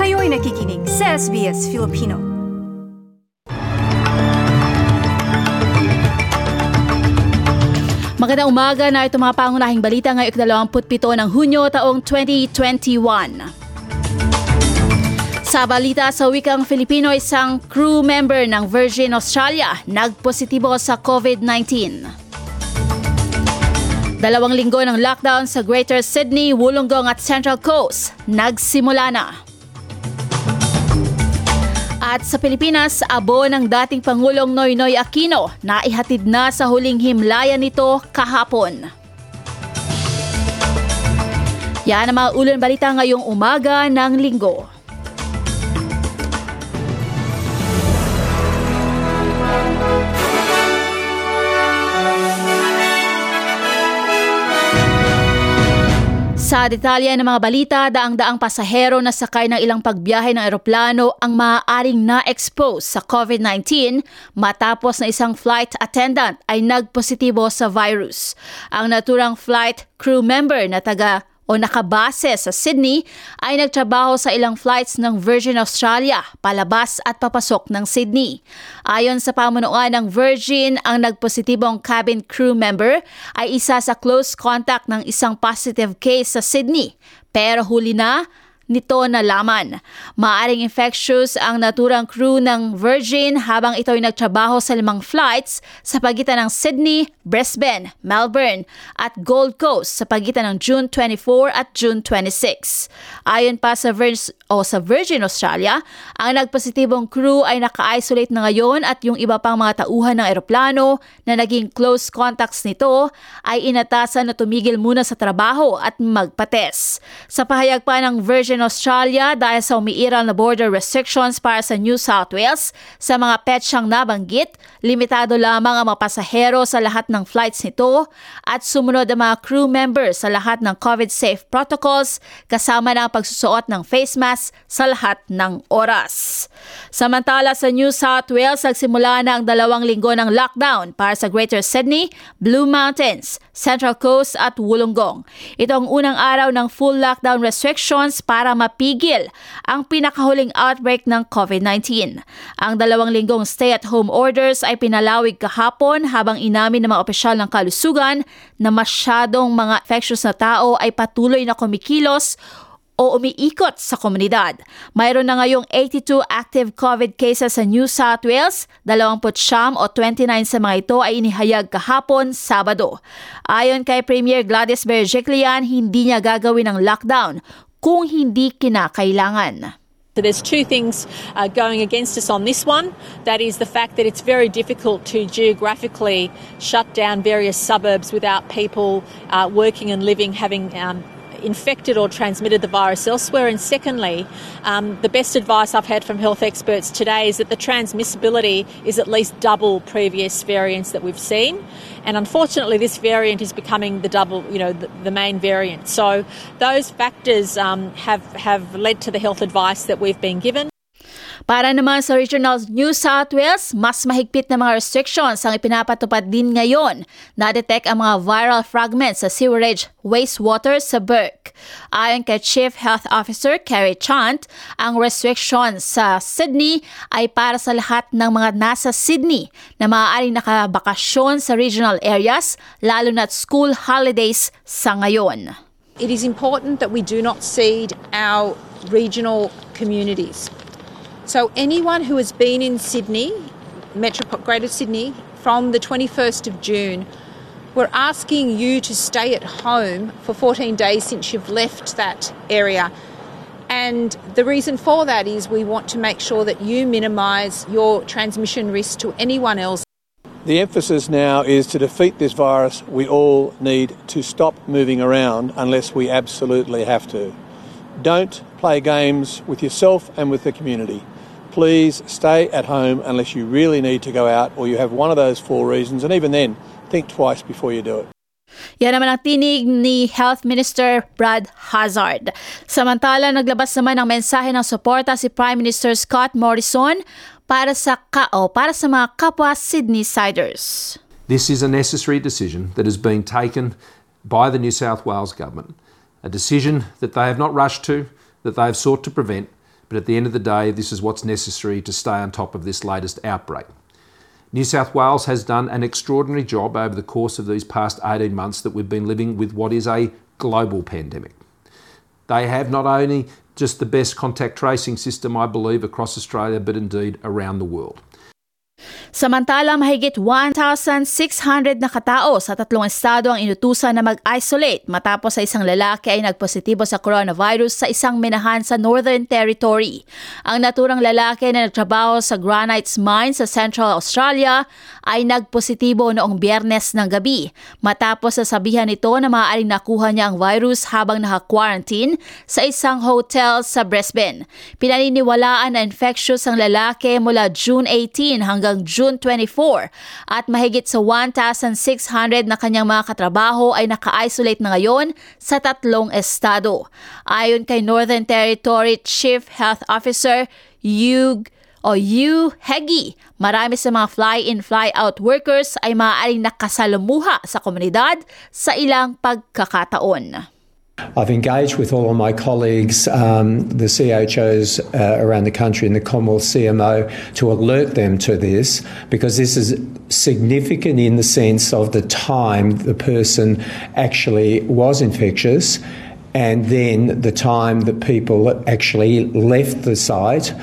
Kayo'y nakikinig sa SBS Filipino. Magandang umaga na ito mga pangunahing balita ngayong 27 ng Hunyo taong 2021. Sa balita sa wikang Filipino, isang crew member ng Virgin Australia nagpositibo sa COVID-19. 2 linggo ng lockdown sa Greater Sydney, Wollongong at Central Coast nagsimula na. At sa Pilipinas, abo ng dating Pangulong Noynoy Aquino na ihatid na sa huling himlayan nito kahapon. Yan ang mga ulong balita ngayong umaga ng linggo. Sa detalye ng mga balita, daang-daang pasahero na sakay ng ilang pagbiyahe ng eroplano ang maaaring na-expose sa COVID-19 matapos na isang flight attendant ay nagpositibo sa virus. Ang naturang flight crew member na nakabase sa Sydney ay nagtrabaho sa ilang flights ng Virgin Australia palabas at papasok ng Sydney. Ayon sa pamunuan ng Virgin, ang nagpositibong cabin crew member ay isa sa close contact ng isang positive case sa Sydney, pero huli na nito nalaman. Maaring infectious ang naturang crew ng Virgin habang ito'y nagtrabaho sa 5 flights sa pagitan ng Sydney, Brisbane, Melbourne at Gold Coast sa pagitan ng June 24 at June 26. Ayon pa sa Virgin Australia, ang nagpositibong crew ay naka-isolate na ngayon at yung iba pang mga tauhan ng eroplano na naging close contacts nito ay inatasan na tumigil muna sa trabaho at magpates. Sa pahayag pa ng Virgin Australia, dahil sa umiiral na border restrictions para sa New South Wales sa mga petsyang nabanggit, limitado lamang ang mga pasahero sa lahat ng flights nito at sumunod ang mga crew members sa lahat ng COVID-safe protocols kasama ng pagsusuot ng face mask sa lahat ng oras. Samantala sa New South Wales, nagsimula na ang 2 linggo ng lockdown para sa Greater Sydney, Blue Mountains, Central Coast at Wollongong. Ito ang unang araw ng full lockdown restrictions para mapigil ang pinakahuling outbreak ng COVID-19. Ang 2 linggong stay-at-home orders ay pinalawig kahapon habang inamin ng mga opisyal ng kalusugan na masyadong mga infectious na tao ay patuloy na kumikilos o umiikot sa komunidad. Mayroon na ngayong 82 active COVID cases sa New South Wales, 29 o 29 sa mga ito ay inihayag kahapon, Sabado. Ayon kay Premier Gladys Berejiklian, hindi niya gagawin ang lockdown kung hindi kinakailangan. So there's 2 things going against us on this one. That is the fact that it's very difficult to geographically shut down various suburbs without people working and living having infected or transmitted the virus elsewhere. And secondly, the best advice I've had from health experts today is that the transmissibility is at least double previous variants that we've seen. And unfortunately, this variant is becoming the main variant. So those factors have led to the health advice that we've been given. Para naman sa Regional New South Wales, mas mahigpit na mga restrictions ang ipinapatupad din ngayon. Na-detect ang mga viral fragments sa sewerage wastewater sa Bourke. Ayon kay Chief Health Officer Kerry Chant, ang restrictions sa Sydney ay para sa lahat ng mga nasa Sydney na maaaring nakabakasyon sa regional areas, lalo na't school holidays sa ngayon. It is important that we do not seed our regional communities. So anyone who has been in Sydney, Greater Sydney, from the 21st of June, we're asking you to stay at home for 14 days since you've left that area. And the reason for that is we want to make sure that you minimise your transmission risk to anyone else. The emphasis now is to defeat this virus. We all need to stop moving around unless we absolutely have to. Don't play games with yourself and with the community. Please stay at home unless you really need to go out or you have one of those 4 reasons, and even then, think twice before you do it. Yan naman ang tinig ni Health Minister Brad Hazzard. Samantala, naglabas naman ng mensahe ng suporta si Prime Minister Scott Morrison para sa mga kapwa Sydneysiders. This is a necessary decision that has been taken by the New South Wales Government, a decision that they have not rushed to, that they have sought to prevent, But at the end of the day, this is what's necessary to stay on top of this latest outbreak. New South Wales has done an extraordinary job over the course of these past 18 months that we've been living with what is a global pandemic. They have not only just the best contact tracing system, I believe, across Australia, but indeed around the world. Samantala, mahigit 1,600 na katao sa 3 estado ang inutusan na mag-isolate matapos sa isang lalaki ay nagpositibo sa coronavirus sa isang minahan sa Northern Territory. Ang naturang lalaki na nagtrabaho sa Granites Mine sa Central Australia ay nagpositibo noong Biyernes ng gabi matapos sasabihan ito na maaaring nakuha niya ang virus habang naka-quarantine sa isang hotel sa Brisbane. Pinaniniwalaan na infectious ang lalaki mula June 18 hanggang June 24 at mahigit sa 1,600 na kanyang mga katrabaho ay naka-isolate na ngayon sa 3 estado. Ayon kay Northern Territory Chief Health Officer Hugh Heggie, marami sa mga fly-in fly-out workers ay maaaring nakasalumuha sa komunidad sa ilang pagkakataon. I've engaged with all of my colleagues, the CHOs around the country and the Commonwealth CMO to alert them to this because this is significant in the sense of the time the person actually was infectious and then the time that people actually left the site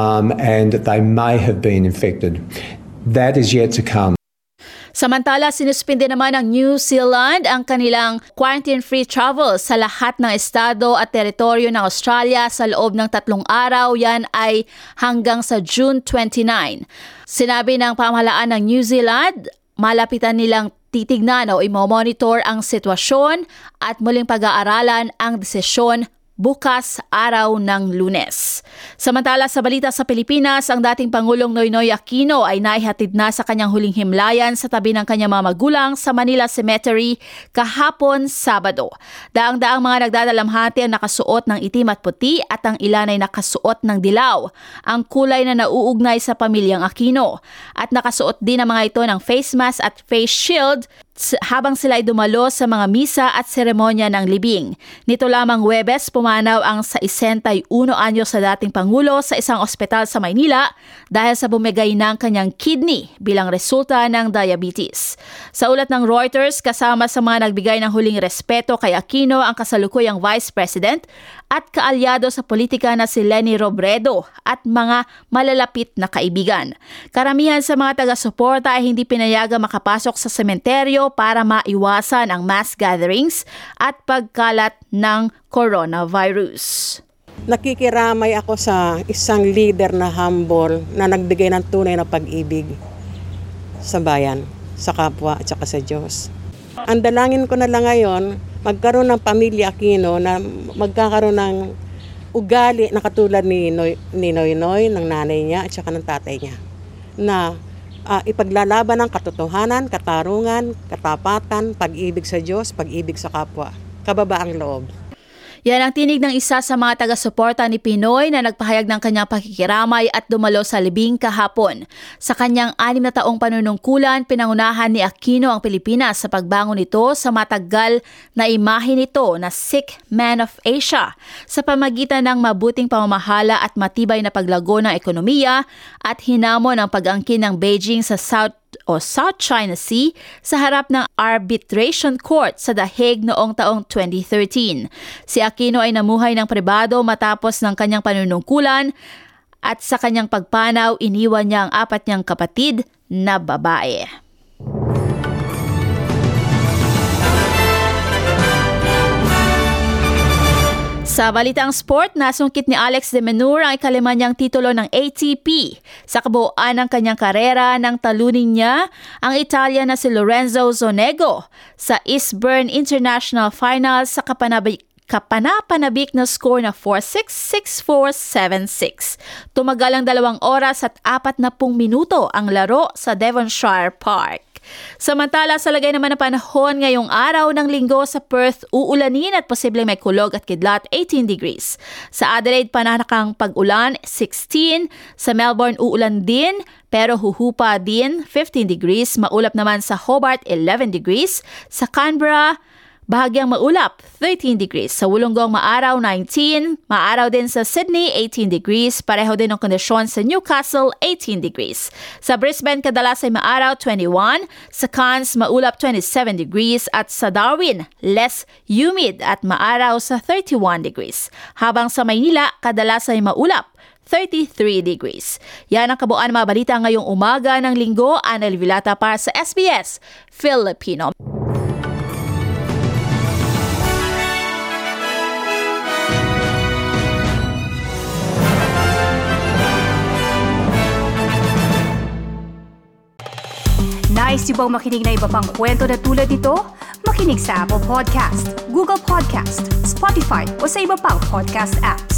and they may have been infected. That is yet to come. Samantala, sinuspinde naman ng New Zealand ang kanilang quarantine-free travel sa lahat ng estado at teritoryo ng Australia sa loob ng 3 araw. Yan ay hanggang sa June 29. Sinabi ng pamahalaan ng New Zealand, malapitan nilang titignan o i-monitor ang sitwasyon at muling pag-aaralan ang desisyon bukas araw ng Lunes. Samantala sa balita sa Pilipinas, ang dating Pangulong Noynoy Aquino ay naihatid na sa kanyang huling himlayan sa tabi ng kanyang mga magulang sa Manila Cemetery kahapon Sabado. Daang-daang mga nagdadalamhati ang nakasuot ng itim at puti at ang ilan ay nakasuot ng dilaw, ang kulay na nauugnay sa pamilyang Aquino. At nakasuot din ang mga ito ng face mask at face shield habang sila ay dumalo sa mga misa at seremonya ng libing. Nito lamang Huwebes, pumanaw ang 61 anyos sa dating Pangulo sa isang ospital sa Maynila dahil sa bumigay ng kanyang kidney bilang resulta ng diabetes. Sa ulat ng Reuters, kasama sa mga nagbigay ng huling respeto kay Aquino ang kasalukuyang Vice President at kaalyado sa politika na si Leni Robredo at mga malalapit na kaibigan. Karamihan sa mga taga-suporta ay hindi pinayagang makapasok sa sementeryo para maiwasan ang mass gatherings at pagkalat ng coronavirus. Nakikiramay ako sa isang leader na humble na nagbigay ng tunay na pag-ibig sa bayan, sa kapwa at saka sa Diyos. Ang dalangin ko na lang ngayon, magkaroon ng pamilya Aquino na magkakaroon ng ugali na katulad ni Noynoy, ng nanay niya at saka ng tatay niya, na ipaglalaban ng katotohanan, katarungan, katapatan, pag-ibig sa Diyos, pag-ibig sa kapwa, kababaang loob. Yan ang tinig ng isa sa mga taga-suporta ni Pinoy na nagpahayag ng kanyang pakikiramay at dumalo sa libing kahapon. Sa kanyang 6 na taong panunungkulan, pinangunahan ni Aquino ang Pilipinas sa pagbangon nito sa matagal na imahe nito na Sick Man of Asia sa pamagitan ng mabuting pamamahala at matibay na paglago ng ekonomiya at hinamon ang pag-angkin ng Beijing sa South China Sea sa harap ng Arbitration Court sa The Hague noong taong 2013. Si Aquino ay namuhay ng pribado matapos ng kanyang panunungkulan at sa kanyang pagpanaw iniwan niya ang 4 niyang kapatid na babae. Sa balitang sport, nasungkit ni Alex de Minaur ang ikalima niyang titulo ng ATP. Sa kabuuan ng kanyang karera nang talunin niya ang Italian na si Lorenzo Sonego sa Eastbourne International Finals sa kapanapanabik na score na 4-6, 6-4, 7-6. Tumagal ang 2 oras at 40 minuto ang laro sa Devonshire Park. Samantala, sa lagay naman ng panahon ngayong araw ng Linggo sa Perth, uulanin at posibleng may kulog at kidlat 18 degrees. Sa Adelaide, pananakang pag-ulan 16. Sa Melbourne, uulan din pero huhupa din 15 degrees. Maulap naman sa Hobart 11 degrees. Sa Canberra, Bahagyang maulap, 13 degrees. Sa Wollongong, maaraw, 19. Maaraw din sa Sydney, 18 degrees. Pareho din ang kondisyon sa Newcastle, 18 degrees. Sa Brisbane, kadalas ay maaraw, 21. Sa Cairns, maulap, 27 degrees. At sa Darwin, less humid at maaraw sa 31 degrees. Habang sa Maynila, kadalas ay maulap, 33 degrees. Yan ang kabuuan ng mga balita ngayong umaga ng Linggo. Annel Vilata para sa SBS Filipino. Nice yung bang makinig na iba pang kwento na tulad ito? Makinig sa Apple Podcast, Google Podcast, Spotify o sa iba pang podcast apps.